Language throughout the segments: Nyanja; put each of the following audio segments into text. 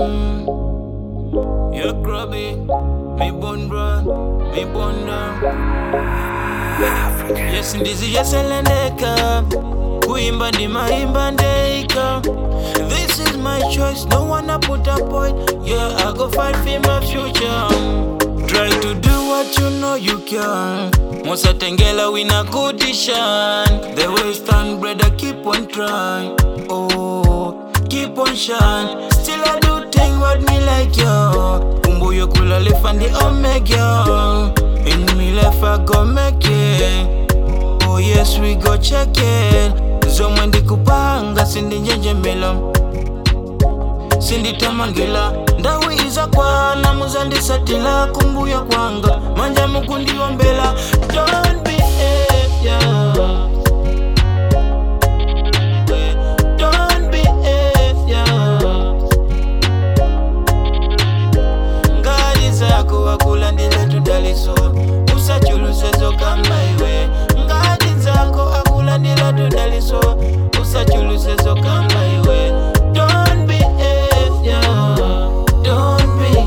You're grubby, me bun run, me bun down. Yes, ndizi yeselendeka, kuimba ndi maimba ndeka. This is my choice, no one a put a point. Yeah, I go fight for my future. Try to do what you know you can. Mosa tengela wina kudishan. The western brother keep on trying. Oh, keep on shine. Still I do thing what me like yo. Umbu yo kula life and the omega. In me life I go make it. Oh yes we go check it. Zomwendi kupanga sindi njenje melo. Sindi tamangila ndawi iza kwa na muzandi satila kumbuya kwanga manja mukundi ombela. Don't behave, yeah. Don't behave, yeah. Ngadi zako akulandile tudaliso usachuluse zokamba iwe. Ngadi zako akulandile tudaliso usachuluse zokamba iwe. Don't behave, yeah. Don't behave,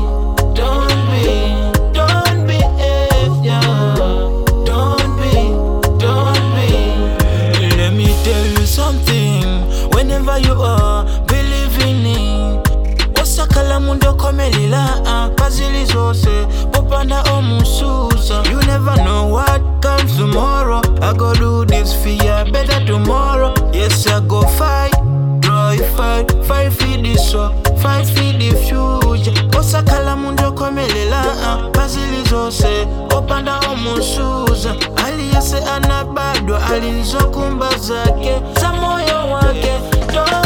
yeah. Don't be. Let me tell you something. Whenever you are believing in osakala mundo komelila pazili zose popanda omususa. You never know what comes tomorrow. I go do this for ya better tomorrow. Yes, I go fight, fight for this war, fight for the future. Osakala mundo komelela pazili zose opanda omusuza. Aliyese anabadwa alinizokumba zake za moyo wake.